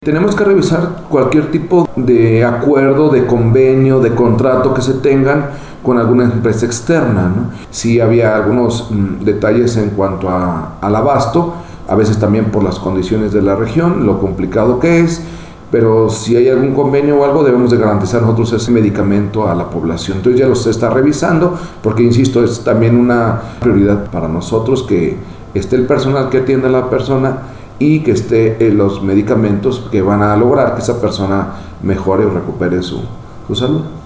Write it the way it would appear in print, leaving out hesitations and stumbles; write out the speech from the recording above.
Tenemos que revisar cualquier tipo de acuerdo, de convenio, de contrato que se tengan con alguna empresa externa, ¿no? Sí había algunos detalles en cuanto al abasto, a veces también por las condiciones de la región, lo complicado que es, pero si hay algún convenio o algo, debemos de garantizar nosotros ese medicamento a la población. Entonces ya los está revisando, porque insisto, es también una prioridad para nosotros que esté el personal que atienda a la persona y que esté los medicamentos que van a lograr que esa persona mejore o recupere su salud.